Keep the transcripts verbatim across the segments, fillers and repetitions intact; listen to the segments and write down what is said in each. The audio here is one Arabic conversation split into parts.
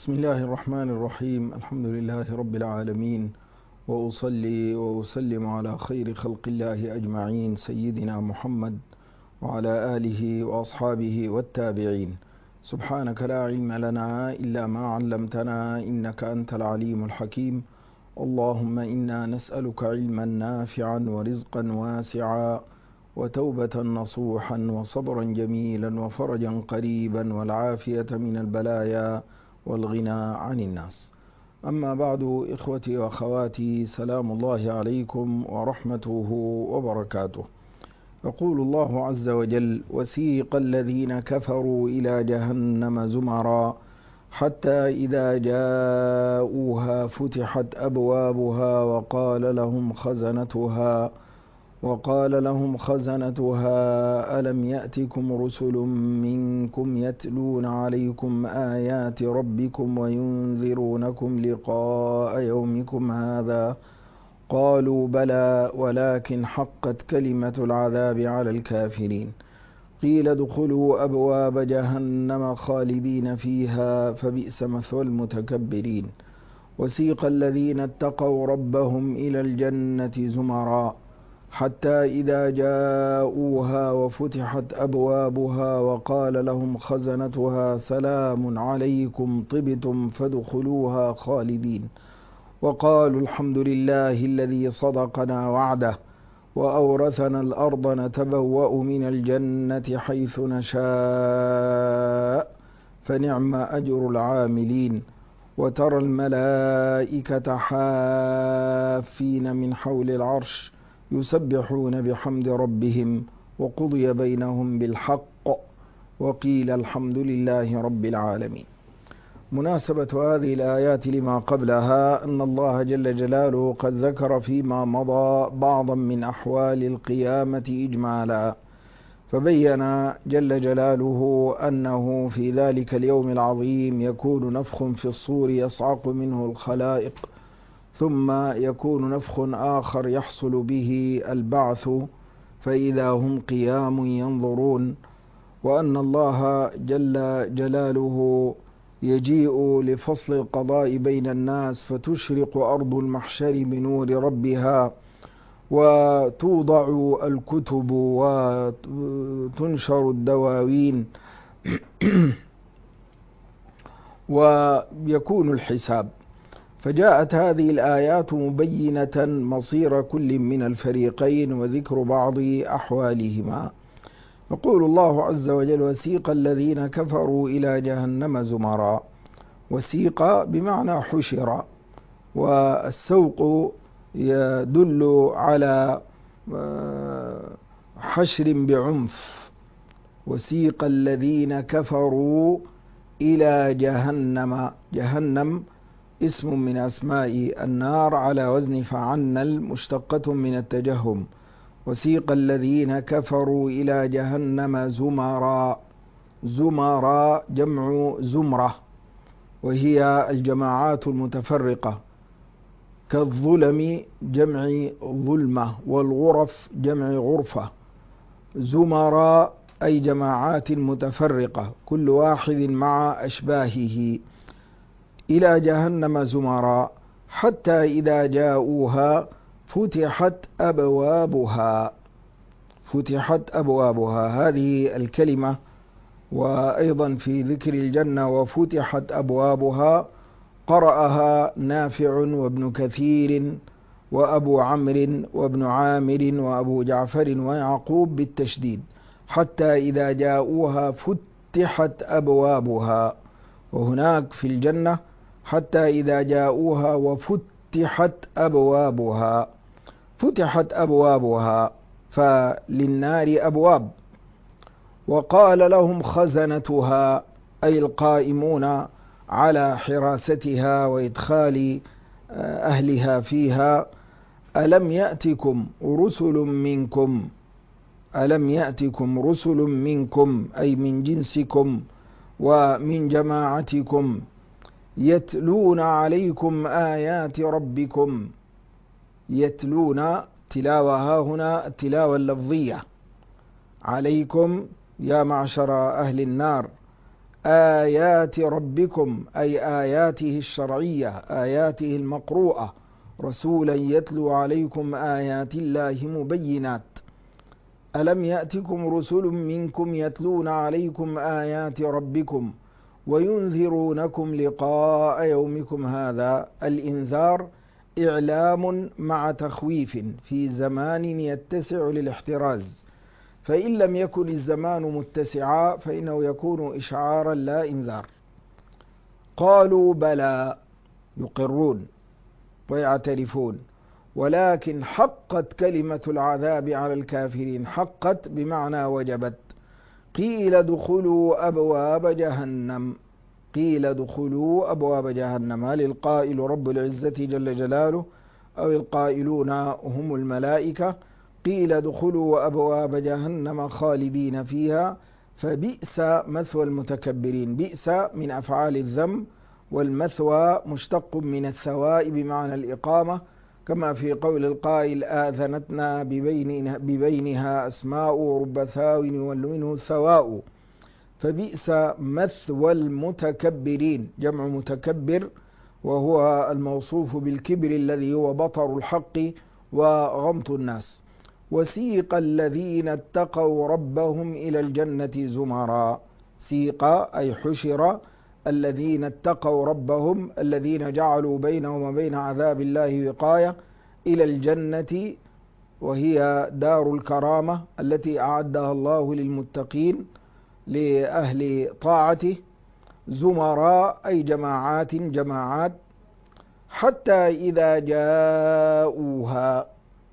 بسم الله الرحمن الرحيم. الحمد لله رب العالمين، وأصلي وأسلم على خير خلق الله أجمعين سيدنا محمد وعلى آله وأصحابه والتابعين. سبحانك لا علم لنا إلا ما علمتنا إنك أنت العليم الحكيم. اللهم إنا نسألك علما نافعا ورزقا واسعا وتوبة نصوحا وصبرا جميلا وفرجا قريبا والعافية من البلايا والغنى عن الناس. أما بعد، إخوتي وأخواتي، سلام الله عليكم ورحمته وبركاته. يقول الله عز وجل: وسيق الذين كفروا إلى جهنم زمرا حتى إذا جاءوها فتحت أبوابها وقال لهم خزنتها وقال لهم خزنتها ألم يأتكم رسل منكم يتلون عليكم آيات ربكم وينذرونكم لقاء يومكم هذا قالوا بلى ولكن حقت كلمة العذاب على الكافرين قيل ادخلوا أبواب جهنم خالدين فيها فبئس مثوى المتكبرين. وسيق الذين اتقوا ربهم إلى الجنة زمرا حتى إذا جاءوها وفتحت أبوابها وقال لهم خزنتها سلام عليكم طبتم فادخلوها خالدين وقالوا الحمد لله الذي صدقنا وعده وأورثنا الأرض نتبوأ من الجنة حيث نشاء فنعم أجر العاملين. وترى الملائكة حافين من حول العرش يسبحون بحمد ربهم وقضي بينهم بالحق وقيل الحمد لله رب العالمين. مناسبة هذه الآيات لما قبلها أن الله جل جلاله قد ذكر فيما مضى بعضا من أحوال القيامة إجمالا، فبين جل جلاله أنه في ذلك اليوم العظيم يكون نفخ في الصور يصعق منه الخلائق، ثم يكون نفخ آخر يحصل به البعث فإذا هم قيام ينظرون، وأن الله جل جلاله يجيء لفصل القضاء بين الناس فتشرق أرض المحشر بنور ربها وتوضع الكتب وتنشر الدواوين ويكون الحساب. فجاءت هذه الآيات مبينة مصير كل من الفريقين وذكر بعض أحوالهما. يقول الله عز وجل: وسيق الذين كفروا إلى جهنم زمرا. وسيق بمعنى حشر، والسوق يدل على حشر بعنف. وسيق الذين كفروا إلى جهنم، جهنم اسم من أسماء النار على وزن فعنل مشتقة من التجهم. وسيق الذين كفروا إلى جهنم زمرا، زمرا جمع زمرة، وهي الجماعات المتفرقة، كالظلم جمع ظلمة، والغرف جمع غرفة. زمرا أي جماعات متفرقة كل واحد مع أشباهه. إلى جهنم زمرا حتى إذا جاءوها فتحت أبوابها. فتحت أبوابها هذه الكلمة، وأيضا في ذكر الجنة وفتحت أبوابها قرأها نافع وابن كثير وأبو عمرو وابن عامر وأبو جعفر ويعقوب بالتشديد، حتى إذا جاءوها فتحت أبوابها. وهناك في الجنة حتى إذا جاءوها وفتحت أبوابها. فتحت أبوابها فللنار أبواب. وقال لهم خزنتها أي القائمون على حراستها وإدخال أهلها فيها: ألم يأتكم رسل منكم، ألم يأتكم رسل منكم أي من جنسكم ومن جماعتكم يتلون عليكم آيات ربكم. يتلون تلاوة هنا التلاوة اللفظية، عليكم يا معشر أهل النار آيات ربكم أي آياته الشرعية آياته المقروءة، رسولا يتلو عليكم آيات الله مبينات. ألم يأتكم رسل منكم يتلون عليكم آيات ربكم وينذرونكم لقاء يومكم هذا. الإنذار إعلام مع تخويف في زمان يتسع للاحتراز، فإن لم يكن الزمان متسعا فإنه يكون إشعارا لا إنذار. قالوا بلى، يقرون ويعترفون، ولكن حقت كلمة العذاب على الكافرين. حقت بمعنى وجبت. قيل ادخلوا أبواب جهنم، قيل ادخلوا أبواب جهنم. هل القائل رب العزة جل جلاله أو القائلون هم الملائكة؟ قيل ادخلوا أبواب جهنم خالدين فيها، فبئس مثوى المتكبرين. بئس من أفعال الذم، والمثوى مشتق من الثواء بمعنى الإقامة، كما في قول القائل آذنتنا ببينها, ببينها أسماء ورب ثاو منه ثواء. فبئس مثوى المتكبرين، جمع متكبر، وهو الموصوف بالكبر الذي هو بطر الحق وغمط الناس. وسيق الذين اتقوا ربهم إلى الجنة زمرا. سيق أي حشر الذين اتقوا ربهم، الذين جعلوا بينهم وبين عذاب الله وقاية، إلى الجنة، وهي دار الكرامة التي أعدها الله للمتقين لأهل طاعته. زمراء أي جماعات جماعات. حتى إذا جاءوها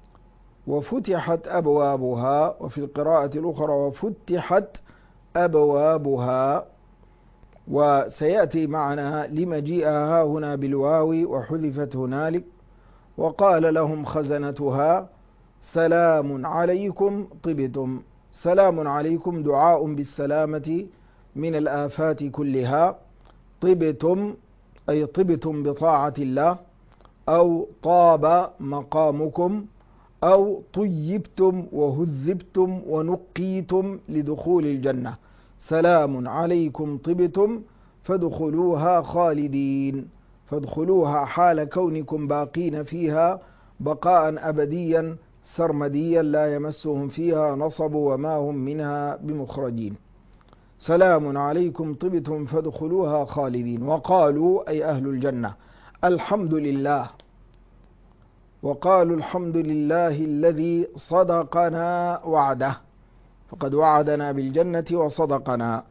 وفتحت أبوابها، وفي القراءة الأخرى وفتحت أبوابها، وسيأتي معنا لمجيئها هنا بالواو وحذفت هنالك. وقال لهم خزنتها سلام عليكم طبتم. سلام عليكم دعاء بالسلامة من الآفات كلها. طبتم أي طبتم بطاعة الله، أو طاب مقامكم، أو طيبتم وهذبتم ونقيتم لدخول الجنة. سلام عليكم طبتم فادخلوها خالدين. فادخلوها حال كونكم باقين فيها بقاء أبديا سرمديا لا يمسهم فيها نصب وما هم منها بمخرجين. سلام عليكم طبتم فادخلوها خالدين. وقالوا أي أهل الجنة الحمد لله، وقالوا الحمد لله الذي صدقنا وعده، فقد وعدنا بالجنة وصدقنا.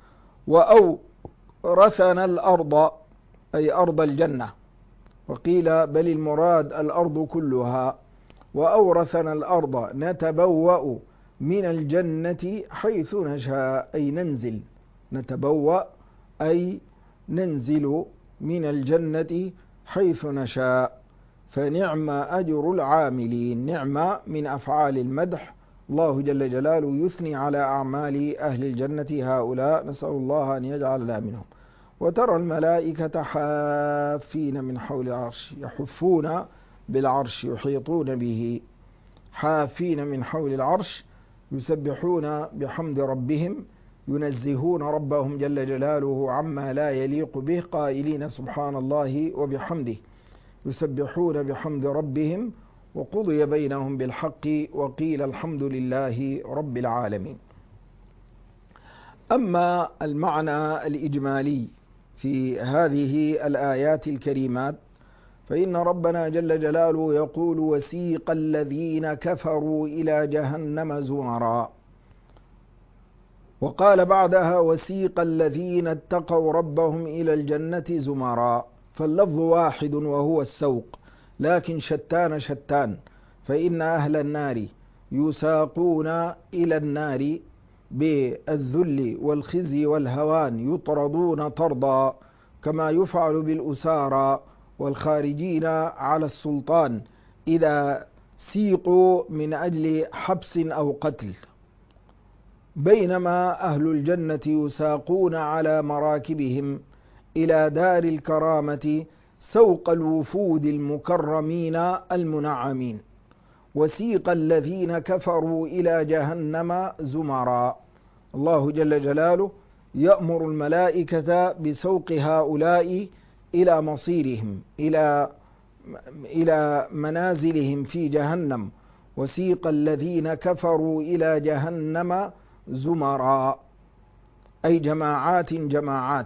وأورثنا الأرض أي أرض الجنة، وقيل بل المراد الأرض كلها. وأورثنا الأرض نتبوأ من الجنة حيث نشاء أي ننزل. نتبوأ أي ننزل من الجنة حيث نشاء. فنعم أجر العاملين. نعم من أفعال المدح، الله جل جلاله يثني على أعمال أهل الجنة هؤلاء، نسأل الله أن يجعلنا منهم. وترى الملائكة حافين من حول العرش، يحفون بالعرش يحيطون به، حافين من حول العرش، يسبحون بحمد ربهم، ينزهون ربهم جل جلاله عما لا يليق به، قائلين سبحان الله وبحمده، يسبحون بحمد ربهم. وقضي بينهم بالحق وقيل الحمد لله رب العالمين. أما المعنى الإجمالي في هذه الآيات الكريمات، فإن ربنا جل جلاله يقول وسيق الذين كفروا إلى جهنم زمرا، وقال بعدها وسيق الذين اتقوا ربهم إلى الجنة زمرا. فاللفظ واحد وهو السوق، لكن شتان شتان. فإن أهل النار يساقون إلى النار بالذل والخزي والهوان، يطردون طردا كما يفعل بالأسارى والخارجين على السلطان إذا سيقوا من أجل حبس أو قتل. بينما أهل الجنة يساقون على مراكبهم إلى دار الكرامة سوق الوفود المكرمين المنعمين. وسيق الذين كفروا إلى جهنم زمرا. الله جل جلاله يأمر الملائكة بسوق هؤلاء إلى مصيرهم، إلى إلى منازلهم في جهنم. وسيق الذين كفروا إلى جهنم زمرا، أي جماعات جماعات.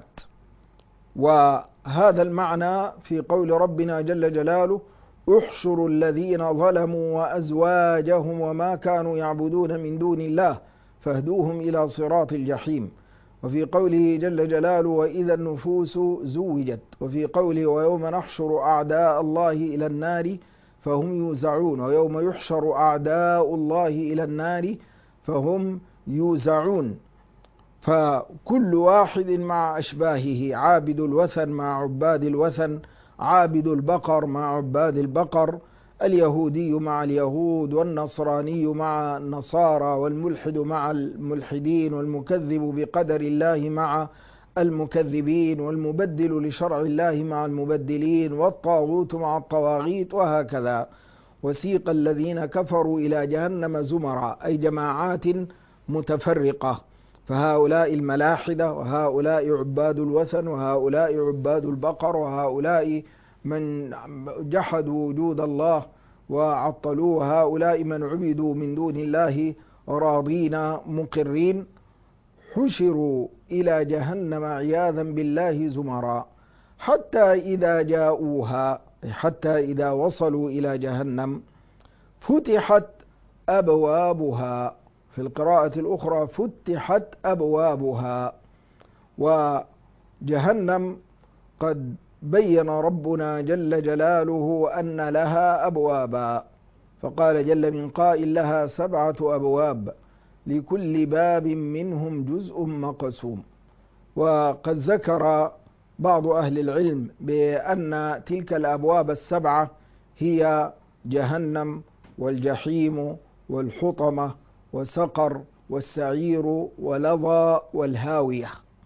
وهذا المعنى في قول ربنا جل جلاله: احشروا الذين ظلموا وأزواجهم وما كانوا يعبدون من دون الله فاهدوهم إلى صراط الجحيم. وفي قوله جل جلاله: وإذا النفوس زوجت. وفي قوله: ويوم نحشر أعداء الله إلى النار فهم يوزعون. ويوم يحشر أعداء الله إلى النار فهم يوزعون. فكل واحد مع أشباهه، عابد الوثن مع عباد الوثن، عابد البقر مع عباد البقر، اليهودي مع اليهود، والنصراني مع النصارى، والملحد مع الملحدين، والمكذب بقدر الله مع المكذبين، والمبدل لشرع الله مع المبدلين، والطاغوت مع الطواغيت، وهكذا. وسيق الذين كفروا إلى جهنم زمرا، أي جماعات متفرقة. فهؤلاء الملاحدة، وهؤلاء عباد الوثن، وهؤلاء عباد البقر، وهؤلاء من جحدوا وجود الله وعطلوه، وهؤلاء من عبدوا من دون الله راضين مقرين، حشروا إلى جهنم عياذا بالله زمرا، حتى إذا جاءوها، حتى إذا وصلوا إلى جهنم، فتحت أبوابها. في القراءة الأخرى: فتحت أبوابها. وجهنم قد بين ربنا جل جلاله أن لها أبوابا، فقال جل من قائل: لها سبعة أبواب لكل باب منهم جزء مقسوم. وقد ذكر بعض أهل العلم بأن تلك الأبواب السبعة هي جهنم، والجحيم، والحطمة، وسقر، والسعير، ولظى، والهاوية.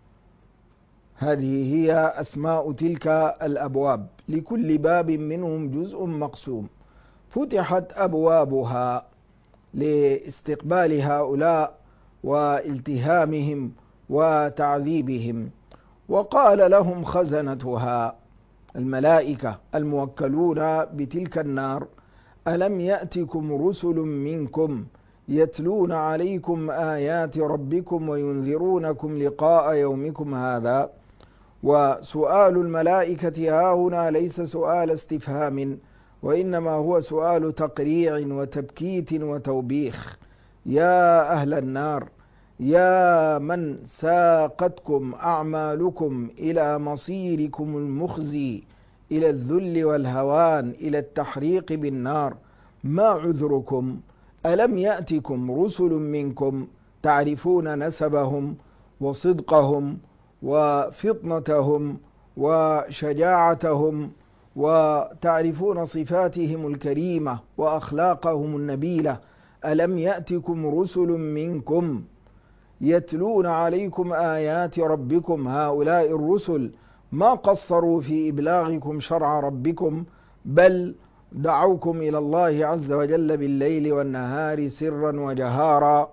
هذه هي أسماء تلك الأبواب، لكل باب منهم جزء مقسوم. فتحت أبوابها لاستقبال هؤلاء والتهامهم وتعذيبهم. وقال لهم خزنتها، الملائكة الموكلون بتلك النار: ألم يأتكم رسل منكم يتلون عليكم آيات ربكم وينذرونكم لقاء يومكم هذا؟ وسؤال الملائكة هاهنا ليس سؤال استفهام، وإنما هو سؤال تقريع وتبكيت وتوبيخ. يا أهل النار، يا من ساقتكم أعمالكم إلى مصيركم المخزي، إلى الذل والهوان، إلى التحريق بالنار، ما عذركم؟ ألم يأتكم رسل منكم تعرفون نسبهم وصدقهم وفطنتهم وشجاعتهم، وتعرفون صفاتهم الكريمة وأخلاقهم النبيلة؟ ألم يأتكم رسل منكم يتلون عليكم آيات ربكم؟ هؤلاء الرسل ما قصروا في إبلاغكم شرع ربكم، بل دعوكم إلى الله عز وجل بالليل والنهار سرا وجهارا،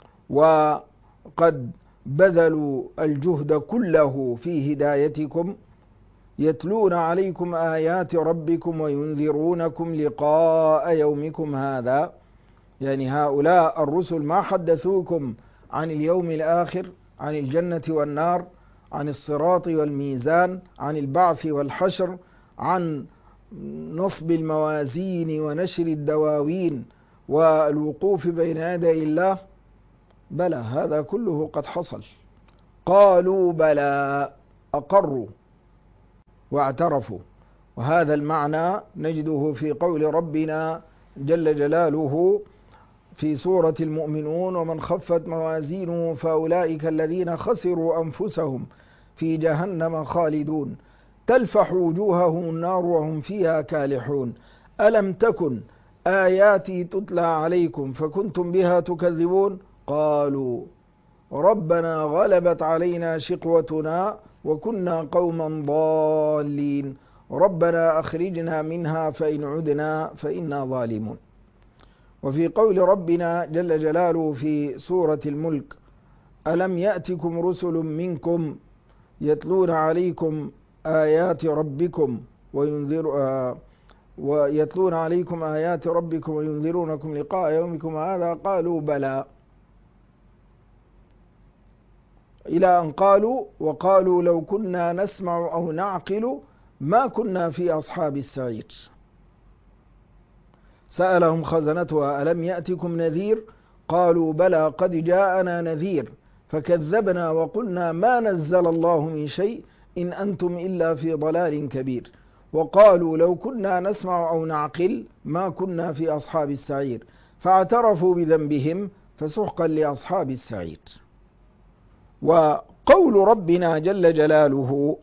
وقد بذلوا الجهد كله في هدايتكم. يتلون عليكم آيات ربكم وينذرونكم لقاء يومكم هذا، يعني هؤلاء الرسل ما حدثوكم عن اليوم الآخر، عن الجنة والنار، عن الصراط والميزان، عن البعث والحشر، عن نصب الموازين ونشر الدواوين والوقوف بين يدي الله؟ بلى، هذا كله قد حصل. قالوا بلى، أقروا واعترفوا. وهذا المعنى نجده في قول ربنا جل جلاله في سورة المؤمنون: ومن خفت موازينه فأولئك الذين خسروا أنفسهم في جهنم خالدون تلفح وجوههم النار وهم فيها كالحون ألم تكن آياتي تتلى عليكم فكنتم بها تكذبون قالوا ربنا غلبت علينا شقوتنا وكنا قوما ضالين ربنا أخرجنا منها فإن عدنا فإنا ظالمون. وفي قول ربنا جل جلاله في سورة الملك: ألم يأتكم رسل منكم يتلون عليكم آيات ربكم وينذر آه ويتلون عليكم آيات ربكم وينذرونكم لقاء يومكم هذا قالوا بلى، إلى أن قالوا وقالوا لو كنا نسمع أو نعقل ما كنا في أصحاب السعير. سألهم خزنتها ألم يأتكم نذير قالوا بلى قد جاءنا نذير فكذبنا وقلنا ما نزل الله من شيء إن أنتم إلا في ضلال كبير. وقالوا لو كنا نسمع أو نعقل ما كنا في أصحاب السعير فاعترفوا بذنبهم فسحقا لأصحاب السعير. وقول ربنا جل جلاله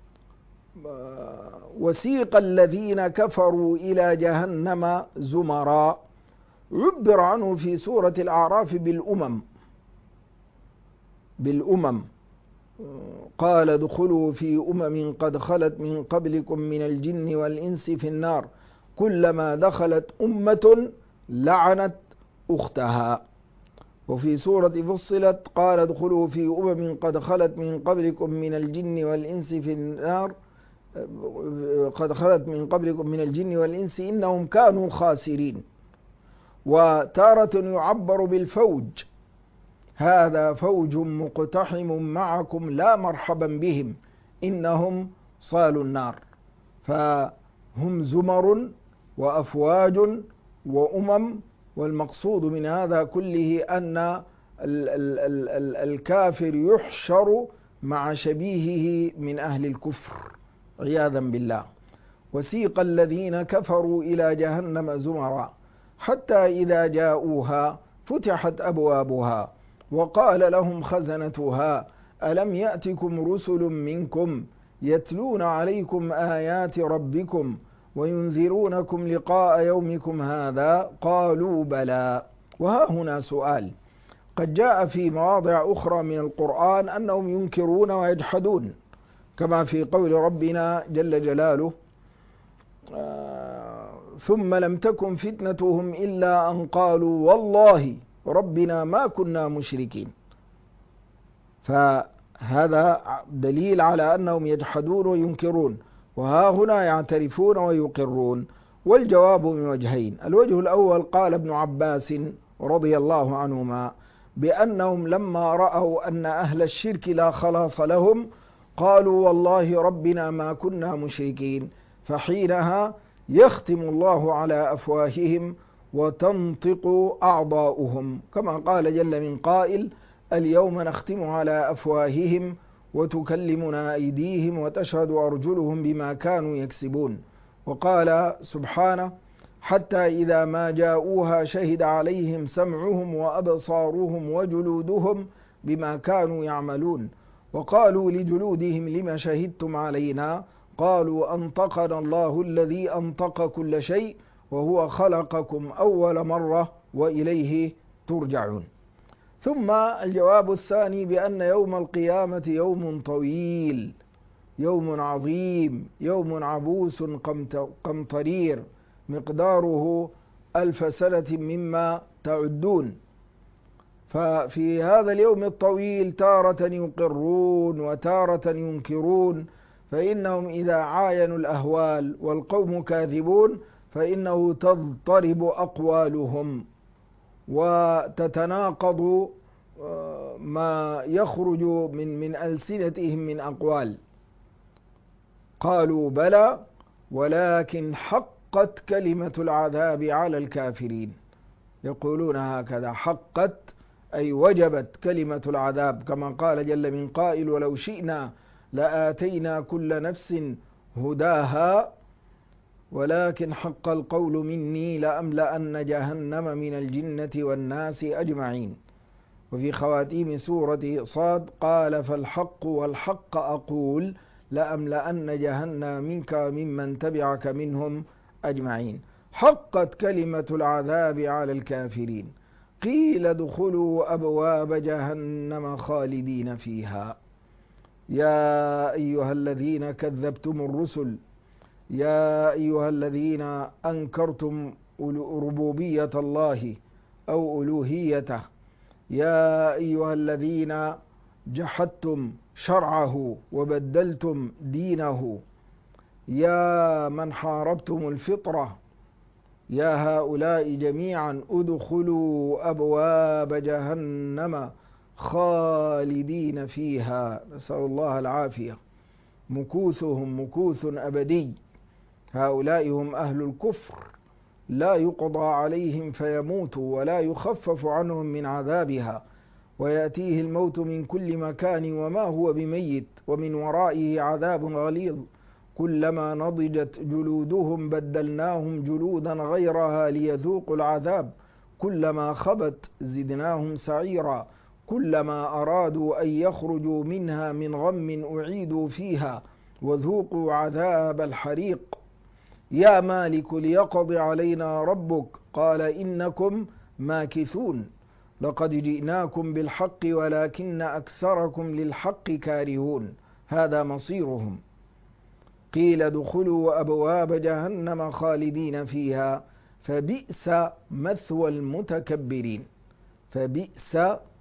وسيق الذين كفروا إلى جهنم زمرا عبر عنه في سورة الأعراف بالأمم بالأمم قال ادخلوا في أمم قد خلت من قبلكم من الجن والإنس في النار كلما دخلت أمة لعنت أختها. وفي سورة فصلت قال ادخلوا في أمم قد خلت من قبلكم من الجن والإنس في النار قد خلت من قبلكم من الجن والإنس إنهم كانوا خاسرين. وتارة يعبر بالفوج هذا فوج مقتحم معكم لا مرحبا بهم إنهم صالوا النار. فهم زمر وأفواج وأمم، والمقصود من هذا كله أن ال ال ال ال الكافر يحشر مع شبيهه من أهل الكفر عياذا بالله. وسيق الذين كفروا إلى جهنم زمرا حتى إذا جاءوها فتحت أبوابها وقال لهم خزنتها ألم يأتكم رسل منكم يتلون عليكم آيات ربكم وينذرونكم لقاء يومكم هذا قالوا بلى. وها هنا سؤال قد جاء في مواضع أخرى من القرآن أنهم ينكرون ويجحدون كما في قول ربنا جل جلاله آه ثم لم تكن فتنتهم إلا أن قالوا والله ربنا ما كنا مشركين. فهذا دليل على أنهم يجحدون وينكرون، وها هنا يعترفون ويقرون. والجواب من وجهين: الوجه الأول قال ابن عباس رضي الله عنهما بأنهم لما رأوا أن أهل الشرك لا خلاص لهم قالوا والله ربنا ما كنا مشركين، فحينها يختم الله على أفواههم وتنطق أعضاؤهم كما قال جل من قائل اليوم نختم على أفواههم وتكلمنا أيديهم وتشهد أرجلهم بما كانوا يكسبون. وقال سبحانه حتى إذا ما جاءوها شهد عليهم سمعهم وأبصارهم وجلودهم بما كانوا يعملون. وقالوا لجلودهم لما شهدتم علينا قالوا أنطقنا الله الذي أنطق كل شيء وهو خلقكم أول مرة وإليه ترجعون. ثم الجواب الثاني بأن يوم القيامة يوم طويل، يوم عظيم، يوم عبوس قمطرير مقداره ألف سنة مما تعدون. ففي هذا اليوم الطويل تارة يقرون وتارة ينكرون، فإنهم إذا عاينوا الأهوال والقوم كاذبون فإنه تضطرب أقوالهم وتتناقض ما يخرج من من ألسنتهم من أقوال. قالوا بلى ولكن حقت كلمة العذاب على الكافرين. يقولون هكذا حقت أي وجبت كلمة العذاب كما قال جل من قائل ولو شئنا لآتينا كل نفس هداها ولكن حق القول مني لأملأن جهنم من الجنة والناس أجمعين. وفي خواتيم سورة صاد قال فالحق والحق أقول لأملأن جهنم منك ممن تبعك منهم أجمعين. حقت كلمة العذاب على الكافرين قيل ادخلوا أبواب جهنم خالدين فيها. يا أيها الذين كذبتم الرسل، يا أيها الذين أنكرتم ربوبية الله أو ألوهيته، يا أيها الذين جحدتم شرعه وبدلتم دينه، يا من حاربتم الفطرة، يا هؤلاء جميعا ادخلوا أبواب جهنم خالدين فيها، نسأل الله العافية. مكوثهم مكوث أبدي. هؤلاء هم أهل الكفر، لا يقضى عليهم فيموتوا ولا يخفف عنهم من عذابها، ويأتيه الموت من كل مكان وما هو بميت، ومن ورائه عذاب غليظ. كلما نضجت جلودهم بدلناهم جلودا غيرها ليذوقوا العذاب، كلما خبت زدناهم سعيرا، كلما أرادوا أن يخرجوا منها من غم أعيدوا فيها وذوقوا عذاب الحريق. يا مالك ليقض علينا ربك، قال إنكم ماكثون. لقد جئناكم بالحق ولكن أكثركم للحق كارهون. هذا مصيرهم. قيل ادخلوا أبواب جهنم خالدين فيها فبئس مثوى المتكبرين. فبئس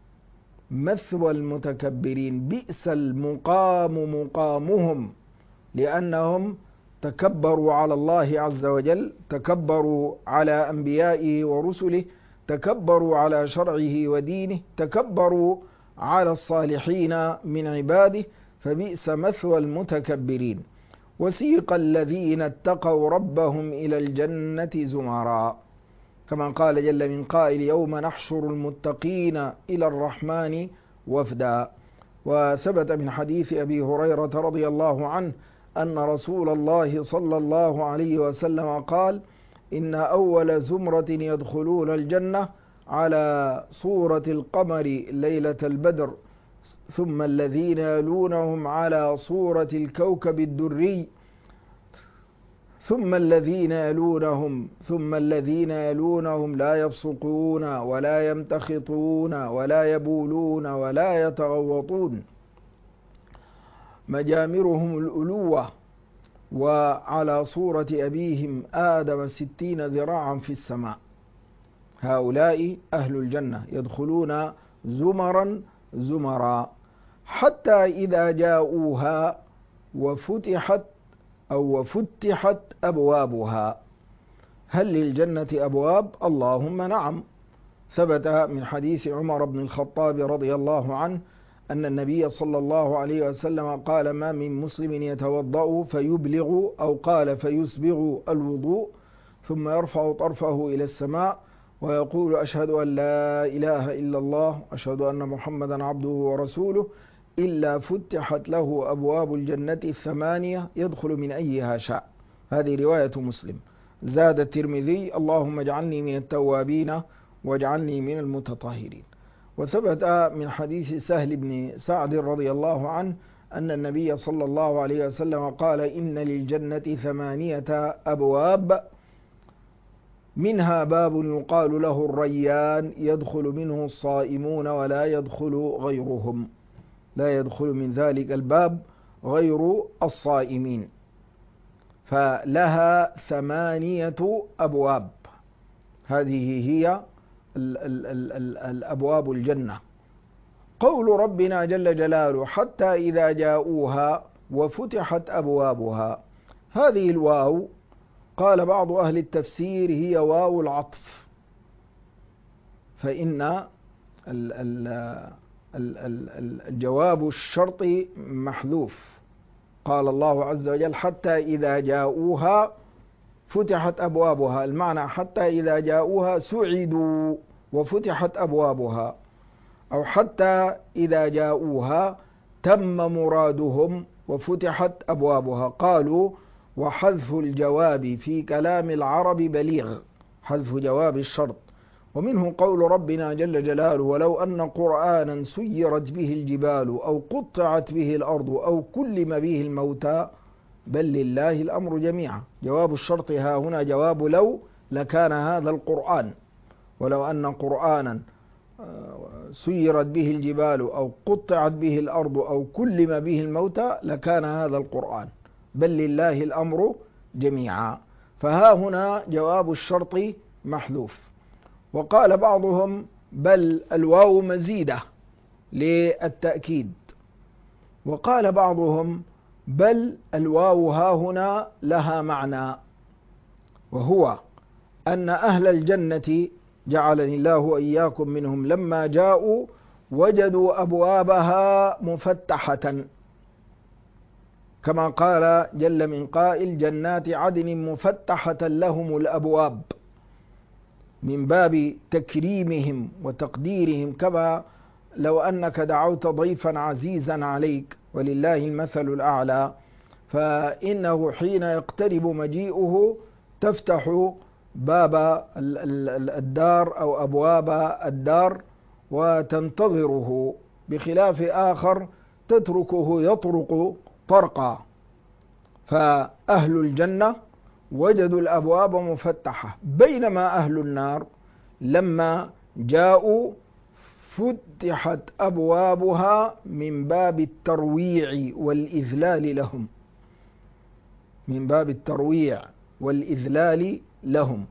مثوى المتكبرين، بئس المقام مقامهم، لأنهم تكبروا على الله عز وجل، تكبروا على أنبيائه ورسله، تكبروا على شرعه ودينه، تكبروا على الصالحين من عباده، فبئس مثوى المتكبرين. وسيق الذين اتقوا ربهم إلى الجنة زمرا، كما قال جل من قائل يوم نحشر المتقين إلى الرحمن وفدا. وثبت من حديث أبي هريرة رضي الله عنه أن رسول الله صلى الله عليه وسلم قال إن أول زمرة يدخلون الجنة على صورة القمر ليلة البدر، ثم الذين يلونهم على صورة الكوكب الدري، ثم الذين يلونهم ثم الذين يلونهم لا يبصقون ولا يمتخطون ولا يبولون ولا يتغوطون، مجامرهم الألوة، وعلى صورة أبيهم آدم ستين ذراعا في السماء. هؤلاء أهل الجنة يدخلون زمرا زمرا حتى إذا جاءوها وفتحت أو وفتحت أبوابها. هل للجنة أبواب؟ اللهم نعم. ثبت من حديث عمر بن الخطاب رضي الله عنه أن النبي صلى الله عليه وسلم قال ما من مسلم يتوضأ فيبلغ أو قال فيسبغ الوضوء ثم يرفع طرفه إلى السماء ويقول أشهد أن لا إله إلا الله أشهد أن محمدا عبده ورسوله إلا فتحت له أبواب الجنة الثمانية يدخل من أيها شاء. هذه رواية مسلم. زاد الترمذي اللهم اجعلني من التوابين واجعلني من المتطهرين. وثبت من حديث سهل بن سعد رضي الله عنه أن النبي صلى الله عليه وسلم قال إن للجنة ثمانية أبواب منها باب يقال له الريان يدخل منه الصائمون ولا يدخل غيرهم، لا يدخل من ذلك الباب غير الصائمين، فلها ثمانية أبواب. هذه هي ال ال ال ال الأبواب الجنة. قول ربنا جل جلاله حتى إذا جاءوها وفتحت أبوابها، هذه الواو قال بعض أهل التفسير هي واو العطف، فإن ال ال الجواب الشرطي محذوف. قال الله عز وجل حتى إذا جاءوها فتحت أبوابها، المعنى حتى إذا جاءوها سعدوا وفتحت أبوابها، أو حتى إذا جاءوها تم مرادهم وفتحت أبوابها. قالوا وحذف الجواب في كلام العرب بليغ، حذف جواب الشرط. ومنه قول ربنا جل جلاله ولو أن قرآنا سيرت به الجبال أو قطعت به الأرض أو كلم به الموتى بل لله الأمر جميعا. جواب الشرط ها هنا جواب لو لكان هذا القرآن، ولو أن قرآنا سيرت به الجبال أو قطعت به الأرض أو كلم به الموتى لكان هذا القرآن بل لله الأمر جميعا. فها هنا جواب الشرط محذوف. وقال بعضهم بل الواو مزيدة للتأكيد. وقال بعضهم بل الواو هاهنا لها معنى، وهو أن أهل الجنة جعلني الله وإياكم منهم لما جاءوا وجدوا أبوابها مفتحة، كما قال جل من قائل جنات عدن مفتحة لهم الأبواب، من باب تكريمهم وتقديرهم، كما لو أنك دعوت ضيفا عزيزا عليك ولله المثل الأعلى، فإنه حين يقترب مجيئه تفتح باب الدار أو أبواب الدار وتنتظره، بخلاف آخر تتركه يطرق طرقا. فأهل الجنة وجدوا الأبواب مفتحة، بينما أهل النار لما جاءوا فتحت أبوابها من باب الترويع والإذلال لهم، من باب الترويع والإذلال لهم.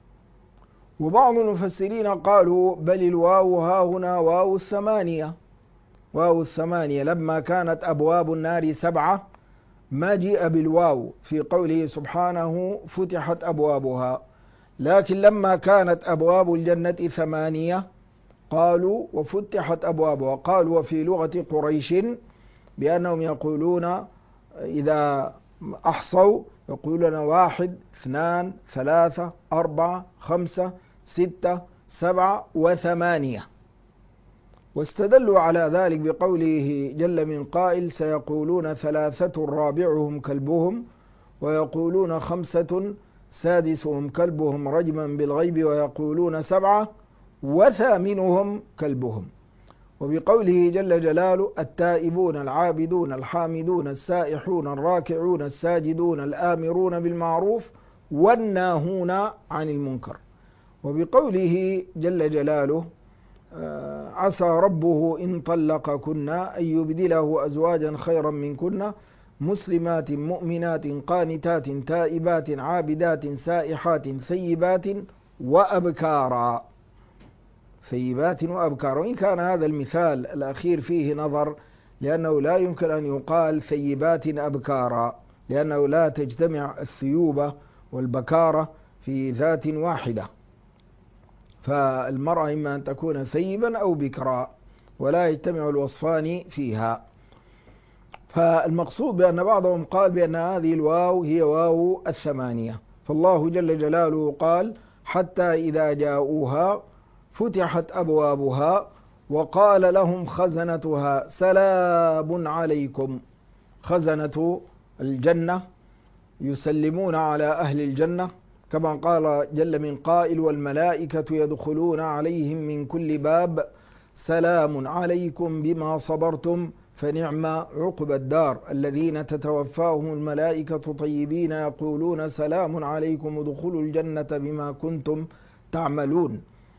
وبعض المفسرين قالوا بل الواو ها هنا واو الثمانية، واو الثمانية لما كانت أبواب النار سبعة ما جيء بالواو في قوله سبحانه فتحت أبوابها، لكن لما كانت أبواب الجنة ثمانية قالوا وفتحت أبوابها. قالوا وفي لغة قريش بأنهم يقولون إذا أحصوا يقولون واحد اثنان ثلاثة أربعة خمسة ستة سبعة وثمانية، واستدلوا على ذلك بقوله جل من قائل سيقولون ثلاثة رابعهم كلبهم ويقولون خمسة سادسهم كلبهم رجما بالغيب ويقولون سبعة وثامنهم كلبهم. وبقوله جل جلاله التائبون العابدون الحامدون السائحون الراكعون الساجدون الآمرون بالمعروف والناهون عن المنكر. وبقوله جل جلاله عسى ربه إن طلقكن أن يبدله أزواجا خيرا منكن مسلمات مؤمنات قانتات تائبات عابدات سائحات ثيبات وأبكارا، ثيبات وأبكارا. وإن كان هذا المثال الأخير فيه نظر، لأنه لا يمكن أن يقال ثيبات أبكارا، لأنه لا تجتمع الثيوبة والبكارة في ذات واحدة، فالمرأة إما أن تكون ثيبا أو بكرا ولا يجتمع الوصفان فيها. فالمقصود بأن بعضهم قال بأن هذه الواو هي واو الثمانية. فالله جل جلاله قال حتى إذا جاءوها فتحت أبوابها وقال لهم خزنتها سلام عليكم. خزنة الجنة يسلمون على أهل الجنة، كما قال جل من قائل والملائكة يدخلون عليهم من كل باب سلام عليكم بما صبرتم فنعم عقب الدار الذين تتوفاهم الملائكة طيبين يقولون سلام عليكم ادخلوا الجنة بما كنتم تعملون.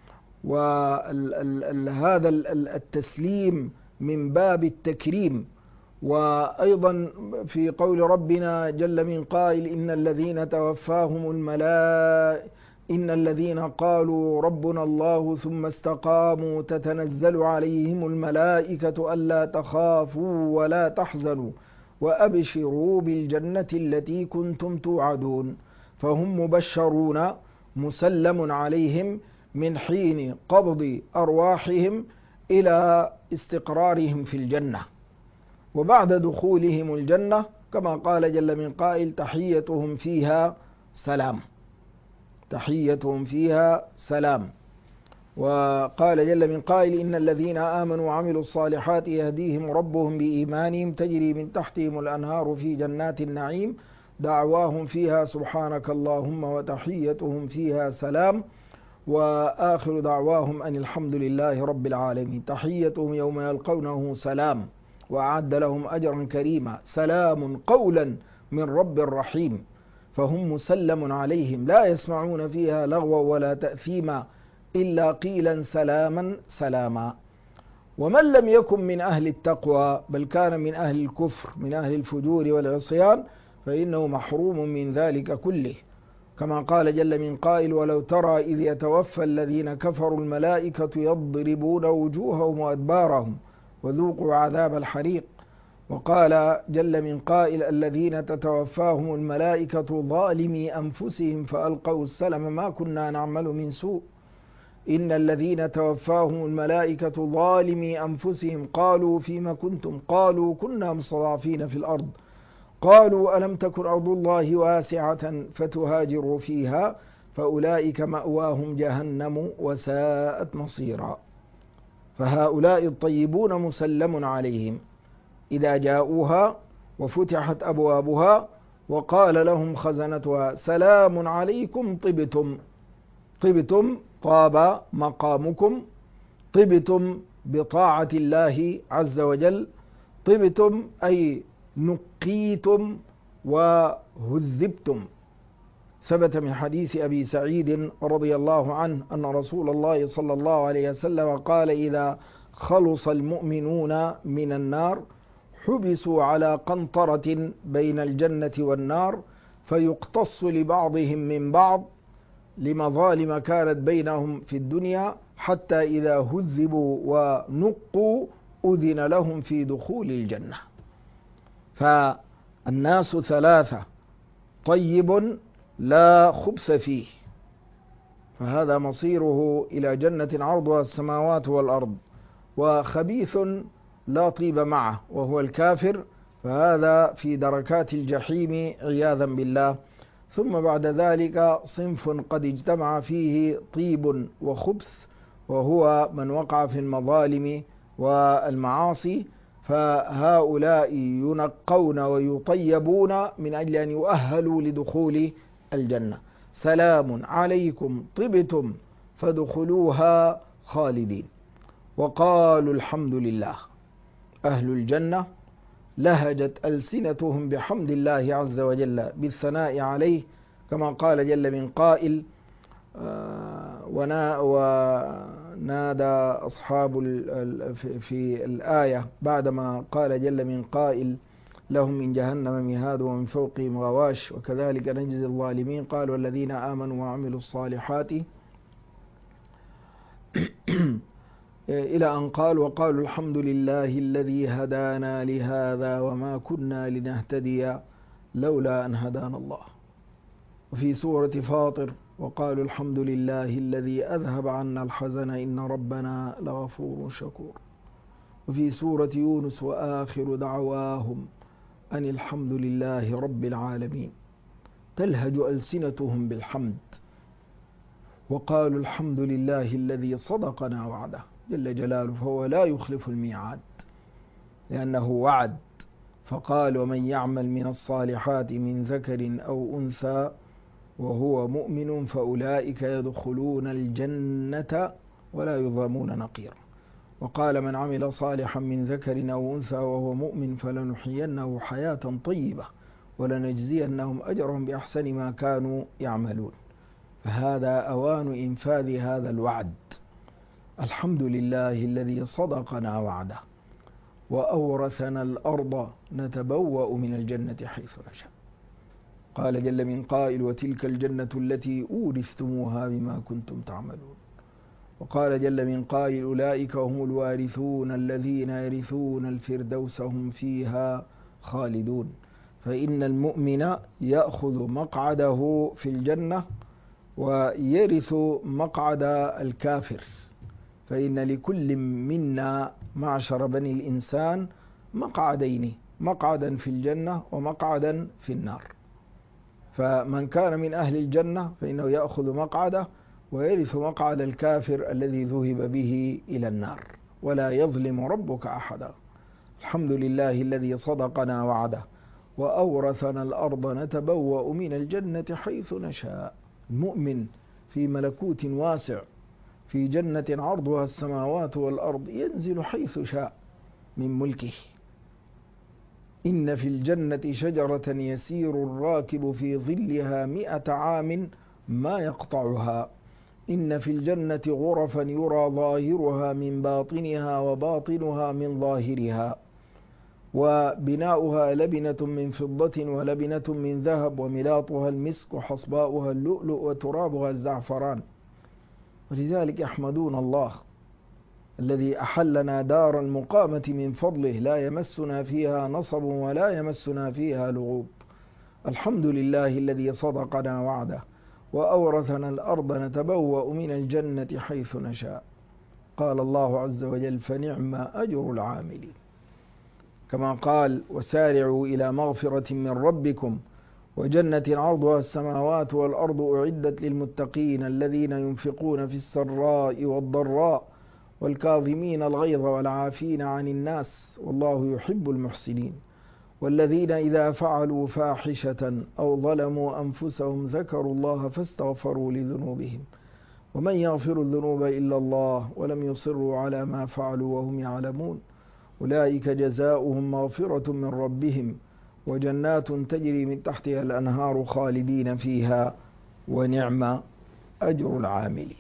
وهذا التسليم من باب التكريم. وأيضا في قول ربنا جل من قائل إن الذين توفاهم الملائكة إن الذين قالوا ربنا الله ثم استقاموا تتنزل عليهم الملائكة ألا تخافوا ولا تحزنوا وأبشروا بالجنة التي كنتم توعدون. فهم مبشرون مسلم عليهم من حين قبض أرواحهم إلى استقرارهم في الجنة، وبعد دخولهم الجنة كما قال جل من قائل تحيتهم فيها سلام، تحيتهم فيها سلام. وقال جل من قائل إن الذين آمنوا وعملوا الصالحات يهديهم ربهم بإيمانهم تجري من تحتهم الأنهار في جنات النعيم دعواهم فيها سبحانك اللهم وتحيتهم فيها سلام وآخر دعواهم أن الحمد لله رب العالمين. تحيتهم يوم يلقونه سلام وأعد لهم أجرا كريما سلام قولا من رب رحيم. فهم مسلم عليهم لا يسمعون فيها لغوا ولا تأثيما إلا قيلا سلاما سلاما. ومن لم يكن من أهل التقوى بل كان من أهل الكفر من أهل الفجور والعصيان فإنه محروم من ذلك كله. كما قال جل من قائل: ولو ترى إذ يتوفى الذين كفروا الملائكة يضربون وجوههم وأدبارهم وذوقوا عذاب الحريق. وقال جل من قائل: الذين تتوفاهم الملائكة ظالمي أنفسهم فألقوا السلم ما كنا نعمل من سوء. إن الذين توفاهم الملائكة ظالمي أنفسهم قالوا فيما كنتم قالوا كنا مستضعفين في الأرض قالوا ألم تكن أرض الله واسعة فتهاجروا فيها فأولئك مأواهم جهنم وساءت مصيرا. فهؤلاء الطيبون مسلم عليهم إذا جاءوها وفتحت أبوابها وقال لهم خزنتها: سلام عليكم طبتم. طبتم طاب مقامكم، طبتم بطاعة الله عز وجل، طبتم أي نقيتم وهذبتم. ثبت من حديث أبي سعيد رضي الله عنه أن رسول الله صلى الله عليه وسلم قال: إذا خلص المؤمنون من النار حبسوا على قنطرة بين الجنة والنار فيقتص لبعضهم من بعض لمظالم كانت بينهم في الدنيا حتى إذا هذبوا ونقوا أذن لهم في دخول الجنة. فالناس ثلاثة: طيب لا خبث فيه، فهذا مصيره إلى جنة عرضها السماوات والأرض، وخبيث لا طيب معه وهو الكافر، فهذا في دركات الجحيم عياذا بالله. ثم بعد ذلك صنف قد اجتمع فيه طيب وخبث، وهو من وقع في المظالم والمعاصي، فهؤلاء ينقون ويطيبون من أجل أن يؤهلوا لدخول الجنة. سلام عليكم طبتم فادخلوها خالدين. وقالوا الحمد لله. أهل الجنة لهجت ألسنتهم بحمد الله عز وجل بالثناء عليه، كما قال جل من قائل: ونادى أصحاب في الآية بعدما قال جل من قائل: لهم من جهنم مهاد ومن فوقهم غواش وكذلك نجزي الظالمين. قال: والذين آمنوا وعملوا الصالحات إلى أن قال: وقالوا الحمد لله الذي هدانا لهذا وما كنا لنهتدي لولا أن هدانا الله. وفي سورة فاطر: وقالوا الحمد لله الذي أذهب عنا الحزن إن ربنا لغفور شكور. وفي سورة يونس: وآخر دعواهم أن الحمد لله رب العالمين. تلهج ألسنتهم بالحمد. وقالوا الحمد لله الذي صدقنا وعده جل جلاله، فهو لا يخلف الميعاد لأنه وعد. فقال: ومن يعمل من الصالحات من ذكر أو أنثى وهو مؤمن فأولئك يدخلون الجنة ولا يظلمون نقيرا. وقال: من عمل صالحا من ذكر أو أنثى وهو مؤمن فلنحيينه حياة طيبة ولنجزينهم أجرهم بأحسن ما كانوا يعملون. فهذا أوان إنفاذ هذا الوعد. الحمد لله الذي صدقنا وعده وأورثنا الأرض نتبوأ من الجنة حيث نشاء. قال جل من قائل: وتلك الجنة التي أورثتموها بما كنتم تعملون. وقال جل من قائل: أولئك هم الوارثون الذين يرثون الفردوس هم فيها خالدون. فإن المؤمن يأخذ مقعده في الجنة ويرث مقعد الكافر، فإن لكل منا معشر بني الإنسان مقعدين: مقعدا في الجنة ومقعدا في النار. فمن كان من أهل الجنة فإنه يأخذ مقعده ويرث مقعد الكافر الذي ذهب به إلى النار، ولا يظلم ربك أحدا. الحمد لله الذي صدقنا وعده وأورثنا الأرض نتبوأ من الجنة حيث نشاء. المؤمن في ملكوت واسع في جنة عرضها السماوات والأرض ينزل حيث شاء من ملكه. إن في الجنة شجرة يسير الراكب في ظلها مئة عام ما يقطعها. إن في الجنة غرفا يرى ظاهرها من باطنها وباطنها من ظاهرها. وبناؤها لبنة من فضة ولبنة من ذهب وملاطها المسك وحصباؤها اللؤلؤ وترابها الزعفران. ولذلك يحمدون الله الذي أحلنا دار المقامة من فضله لا يمسنا فيها نصب ولا يمسنا فيها لغوب. الحمد لله الذي صدقنا وعده وأورثنا الأرض نتبوأ من الجنة حيث نشاء. قال الله عز وجل فنعم أجر العاملين، كما قال وسارعوا إلى مغفرة من ربكم وجنة عرضها السماوات والأرض أعدت للمتقين الذين ينفقون في السراء والضراء والكاظمين الغيظ والعافين عن الناس والله يحب المحسنين والذين إذا فعلوا فاحشة أو ظلموا أنفسهم ذكروا الله فاستغفروا لذنوبهم ومن يغفر الذنوب إلا الله ولم يصروا على ما فعلوا وهم يعلمون أولئك جزاؤهم مغفرة من ربهم وجنات تجري من تحتها الأنهار خالدين فيها ونعم أجر العاملين.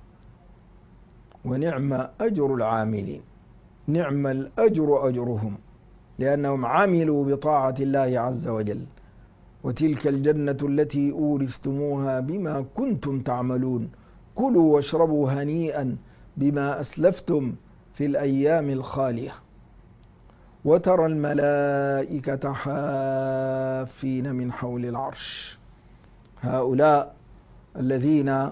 ونعم أجر العاملين، نعم الأجر أجرهم لأنهم عملوا بطاعة الله عز وجل. وتلك الجنة التي أورثتموها بما كنتم تعملون كلوا واشربوا هنيئا بما أسلفتم في الأيام الخالية. وترى الملائكة حافين من حول العرش، هؤلاء الذين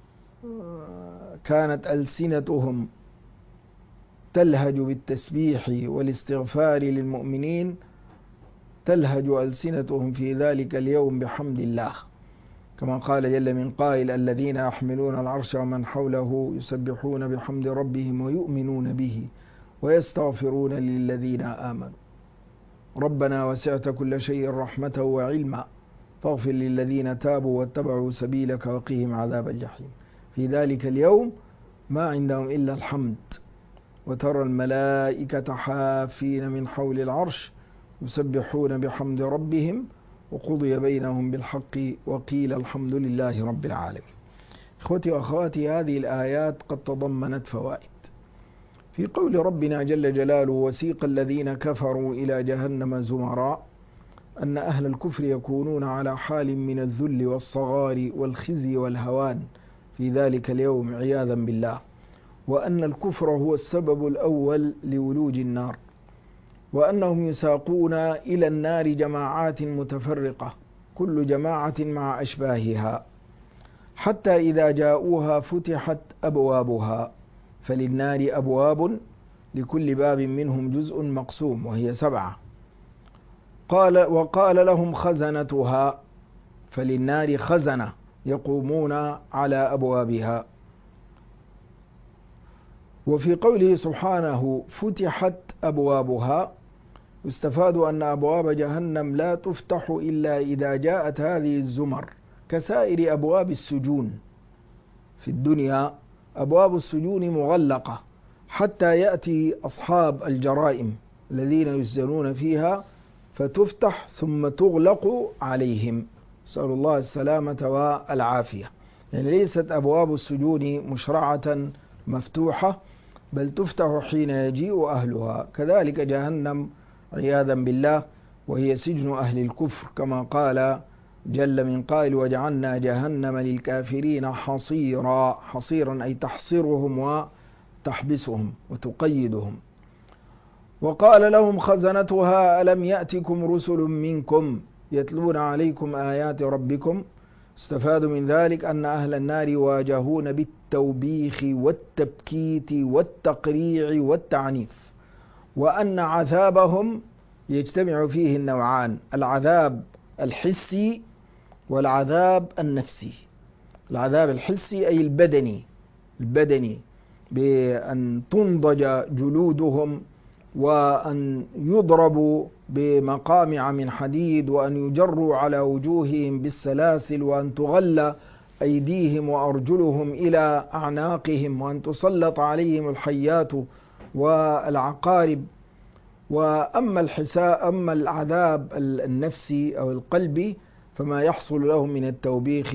كانت ألسنتهم تلهج بالتسبيح والاستغفار للمؤمنين تلهج ألسنتهم في ذلك اليوم بحمد الله، كما قال جل من قائل الذين يحملون العرش ومن حوله يسبحون بحمد ربهم ويؤمنون به ويستغفرون للذين آمنوا ربنا وسعت كل شيء رحمة وعلما فاغفر للذين تابوا واتبعوا سبيلك وقهم عذاب الجحيم. في ذلك اليوم ما عندهم إلا الحمد. وترى الملائكة حافين من حول العرش يسبحون بحمد ربهم وقضي بينهم بالحق وقيل الحمد لله رب العالمين. إخوتي وأخواتي، هذه الآيات قد تضمنت فوائد. في قول ربنا جل جلاله وسيق الذين كفروا إلى جهنم زمراء أن أهل الكفر يكونون على حال من الذل والصغار والخزي والهوان في ذلك اليوم عياذا بالله، وأن الكفر هو السبب الأول لولوج النار، وأنهم يساقون إلى النار جماعات متفرقة كل جماعة مع أشباهها حتى إذا جاءوها فتحت أبوابها فللنار أبواب لكل باب منهم جزء مقسوم وهي سبعة. قال وقال لهم خزنتها فللنار خزنة يقومون على أبوابها. وفي قوله سبحانه فتحت أبوابها يستفاد أن أبواب جهنم لا تفتح إلا إذا جاءت هذه الزمر كسائر أبواب السجون. في الدنيا أبواب السجون مغلقة حتى يأتي أصحاب الجرائم الذين يسجنون فيها فتفتح ثم تغلق عليهم، نسأل الله السلامة والعافية. يعني ليست أبواب السجون مشرعة مفتوحة بل تفتح حين يجيء أهلها. كذلك جهنم عياذا بالله وهي سجن أهل الكفر، كما قال جل من قائل وجعلنا جهنم للكافرين حصيرا. حصيرا أي تحصرهم وتحبسهم وتقيدهم. وقال لهم خزنتها ألم يأتكم رسل منكم يتلون عليكم آيات ربكم. استفاد من ذلك أن أهل النار يواجهون بالتوبيخ والتبكيت والتقريع والتعنيف، وأن عذابهم يجتمع فيه النوعان: العذاب الحسي والعذاب النفسي. العذاب الحسي أي البدني البدني بأن تنضج جلودهم وأن يضربوا بمقامع من حديد وأن يجروا على وجوههم بالسلاسل وأن تغل أيديهم وأرجلهم إلى أعناقهم وأن تسلط عليهم الحيات والعقارب. وأما الحساء أما العذاب النفسي أو القلبي فما يحصل لهم من التوبيخ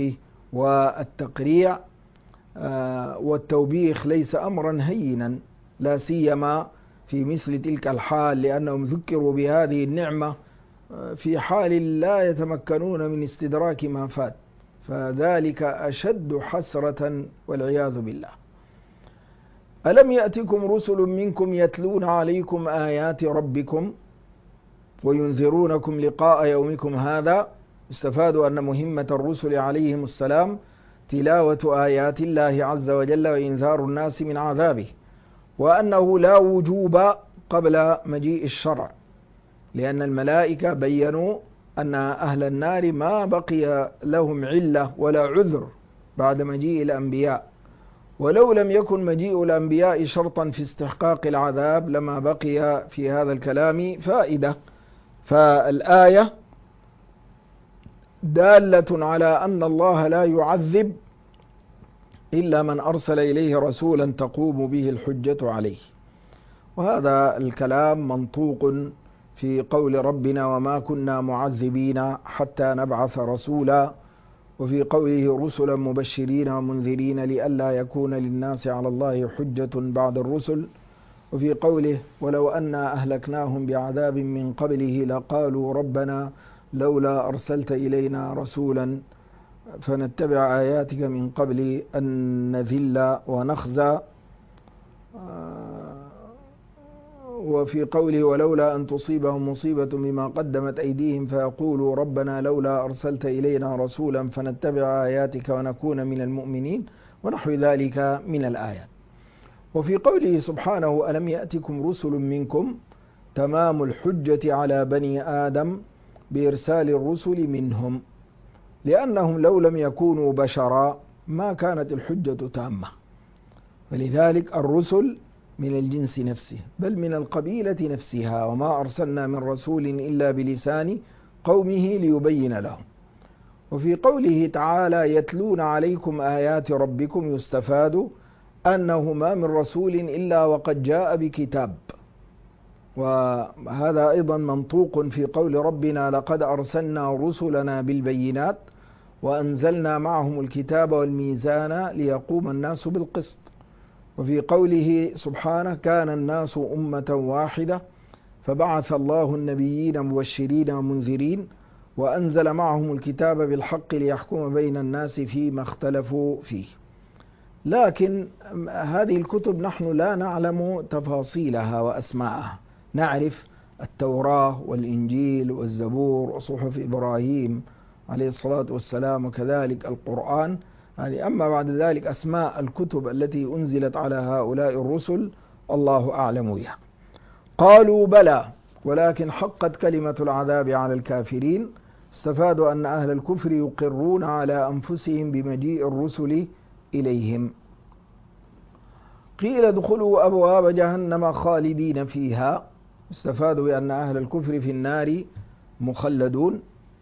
والتقريع. والتوبيخ ليس أمرا هينا لا سيما في مثل تلك الحال، لأنهم ذكروا بهذه النعمة في حال لا يتمكنون من استدراك ما فات، فذلك أشد حسرة والعياذ بالله. ألم يأتكم رسل منكم يتلون عليكم آيات ربكم وينذرونكم لقاء يومكم هذا؟ استفاد أن مهمة الرسل عليهم السلام تلاوة آيات الله عز وجل وإنذار الناس من عذابه، وأنه لا وجوب قبل مجيء الشرع، لأن الملائكة بيّنوا أن أهل النار ما بقي لهم علة ولا عذر بعد مجيء الأنبياء، ولو لم يكن مجيء الأنبياء شرطا في استحقاق العذاب لما بقي في هذا الكلام فائدة. فالآية دالة على أن الله لا يعذب إلا من أرسل إليه رسولا تقوم به الحجة عليه، وهذا الكلام منطوق في قول ربنا وما كنا معذبين حتى نبعث رسولا، وفي قوله رسلا مبشرين ومنذرين لئلا يكون للناس على الله حجة بعد الرسل، وفي قوله ولو أنا أهلكناهم بعذاب من قبله لقالوا ربنا لولا أرسلت إلينا رسولا فنتبع آياتك من قبل أن نذل ونخزى. وفي قوله ولولا أن تصيبهم مصيبة بما قدمت أيديهم فيقولوا ربنا لولا أرسلت إلينا رسولا فنتبع آياتك ونكون من المؤمنين، ونحو ذلك من الآيات. وفي قوله سبحانه ألم يأتكم رسل منكم تمام الحجة على بني آدم بإرسال الرسل منهم، لأنهم لو لم يكونوا بشرا ما كانت الحجة تامة، ولذلك الرسل من الجنس نفسه بل من القبيلة نفسها، وما أرسلنا من رسول إلا بلسان قومه ليبين لهم. وفي قوله تعالى يتلون عليكم آيات ربكم يستفاد أنه ما من رسول إلا وقد جاء بكتاب، وهذا أيضا منطوق في قول ربنا لقد أرسلنا رسلنا بالبينات وأنزلنا معهم الكتاب والميزان ليقوم الناس بالقسط. وفي قوله سبحانه كان الناس أمة واحدة فبعث الله النبيين مبشرين ومنذرين وأنزل معهم الكتاب بالحق ليحكم بين الناس فيما اختلفوا فيه. لكن هذه الكتب نحن لا نعلم تفاصيلها وأسماءها، نعرف التوراة والإنجيل والزبور وصحف إبراهيم عليه الصلاة والسلام وكذلك القرآن، يعني أما بعد ذلك أسماء الكتب التي أنزلت على هؤلاء الرسل الله أعلم بها. قالوا بلى ولكن حقت كلمة العذاب على الكافرين. استفادوا أن أهل الكفر يقرون على أنفسهم بمجيء الرسل إليهم. قيل ادخلوا أبواب جهنم خالدين فيها. استفادوا بأن أهل الكفر في النار مخلدون،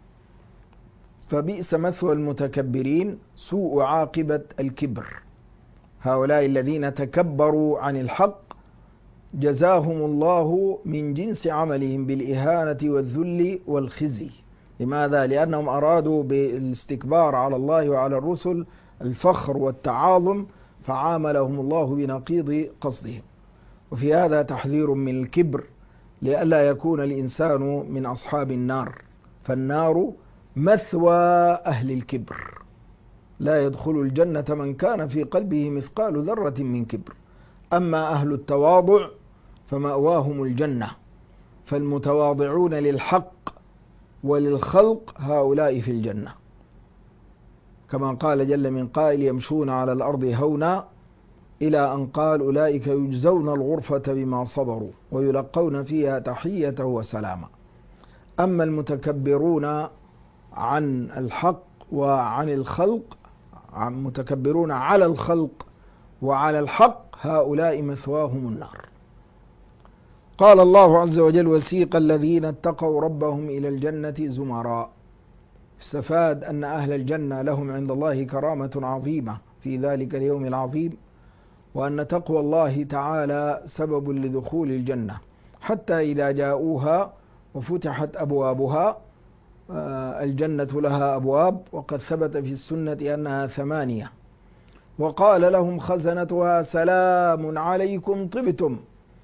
فبئس مثوى المتكبرين، سوء عاقبة الكبر. هؤلاء الذين تكبروا عن الحق جزاهم الله من جنس عملهم بالإهانة والذل والخزي. لماذا؟ لأنهم أرادوا بالاستكبار على الله وعلى الرسل الفخر والتعاظم، فعاملهم الله بنقيض قصدهم. وفي هذا تحذير من الكبر لئلا يكون الإنسان من أصحاب النار، فالنار مثوى أهل الكبر، لا يدخل الجنة من كان في قلبه مثقال ذرة من كبر. أما أهل التواضع فمأواهم الجنة، فالمتواضعون للحق وللخلق هؤلاء في الجنة، كما قال جل من قائل يمشون على الأرض هونا، إلى أن قال أولئك يجزون الغرفة بما صبروا ويلقون فيها تحية وسلاما. أما المتكبرون عن الحق وعن الخلق، عن متكبرون على الخلق وعلى الحق، هؤلاء مثواهم النار. قال الله عز وجل وسيق الذين اتقوا ربهم إلى الجنة زمراء. استفاد أن أهل الجنة لهم عند الله كرامة عظيمة في ذلك اليوم العظيم، وأن تقوى الله تعالى سبب لدخول الجنة، حتى إذا جاءوها وفتحت أبوابها. الجنة لها أبواب، وقد ثبت في السنة أنها ثمانية. وقال لهم خزنتها سلام عليكم طبتم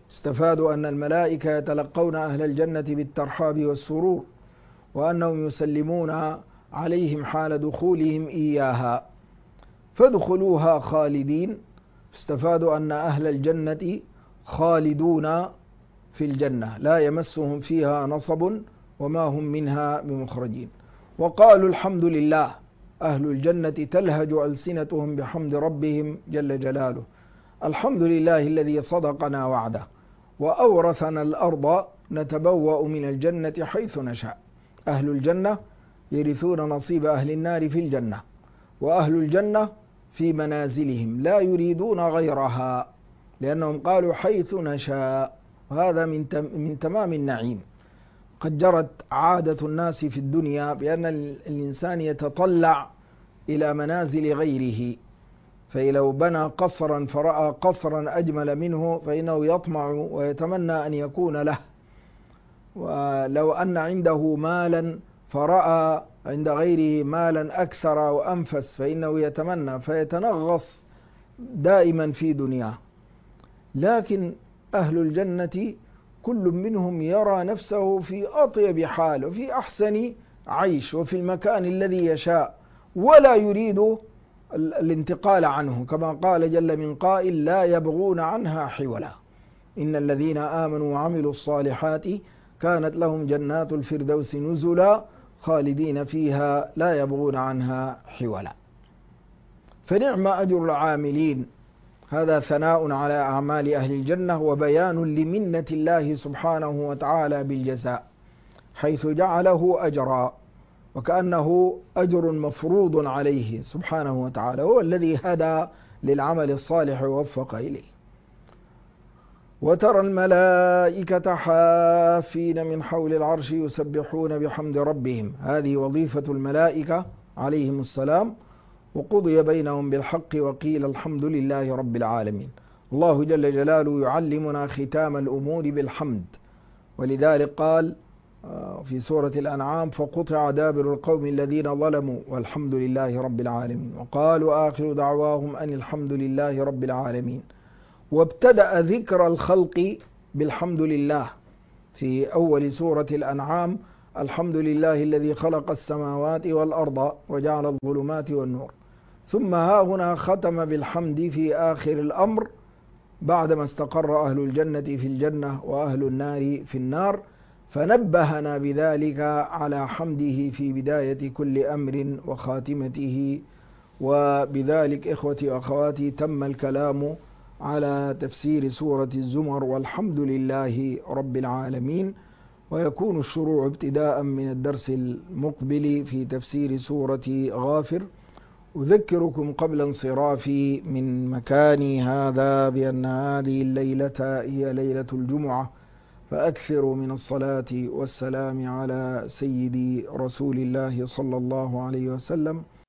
استفادوا أن الملائكة يتلقون أهل الجنة بالترحاب والسرور، وأنهم يسلمون عليهم حال دخولهم إياها، فادخلوها خالدين. استفادوا أن أهل الجنة خالدون في الجنة لا يمسهم فيها نصب وما هم منها بمخرجين. وقالوا الحمد لله، أهل الجنة تلهج ألسنتهم بحمد ربهم جل جلاله. الحمد لله الذي صدقنا وعده وأورثنا الأرض نتبوأ من الجنة حيث نشاء. أهل الجنة يرثون نصيب أهل النار في الجنة، وأهل الجنة في منازلهم لا يريدون غيرها، لأنهم قالوا حيث نشاء، وهذا من من تمام النعيم. قد جرت عادة الناس في الدنيا بأن الإنسان يتطلع إلى منازل غيره، فلو بنى قصرا فرأى قصرا أجمل منه فإنه يطمع ويتمنى أن يكون له، ولو أن عنده مالا فرأى عند غيره مالا أكثر وأنفس فإنه يتمنى، فيتنغص دائما في دنياه. لكن أهل الجنة كل منهم يرى نفسه في أطيب حال وفي أحسن عيش وفي المكان الذي يشاء، ولا يريد الانتقال عنه، كما قال جل من قائل لا يبغون عنها حولا. إن الذين آمنوا وعملوا الصالحات كانت لهم جنات الفردوس نزلا خالدين فيها لا يبغون عنها حولا. فنعم أجر العاملين. هذا ثناء على أعمال أهل الجنة وبيان لمنة الله سبحانه وتعالى بالجزاء، حيث جعله أجرا وكأنه أجر مفروض عليه سبحانه وتعالى، هو الذي هدى للعمل الصالح ووفق إليه. وترى الملائكة حافين من حول العرش يسبحون بحمد ربهم. هذه وظيفة الملائكة عليهم السلام. وقضي بينهم بالحق وقيل الحمد لله رب العالمين. الله جل جلاله يعلمنا ختام الأمور بالحمد، ولذلك قال في سورة الأنعام فقطع دابر القوم الذين ظلموا والحمد لله رب العالمين. وقالوا آخر دعواهم أن الحمد لله رب العالمين. وابتدأ ذكر الخلق بالحمد لله في أول سورة الأنعام، الحمد لله الذي خلق السماوات والأرض وجعل الظلمات والنور. ثم ها هنا ختم بالحمد في آخر الأمر بعدما استقر أهل الجنة في الجنة وأهل النار في النار، فنبهنا بذلك على حمده في بداية كل أمر وخاتمته. وبذلك إخوتي وأخواتي تم الكلام على تفسير سورة الزمر والحمد لله رب العالمين، ويكون الشروع ابتداء من الدرس المقبل في تفسير سورة غافر. أذكركم قبل انصرافي من مكاني هذا بأن هذه الليلة هي ليلة الجمعة، فأكثروا من الصلاة والسلام على سيدي رسول الله صلى الله عليه وسلم.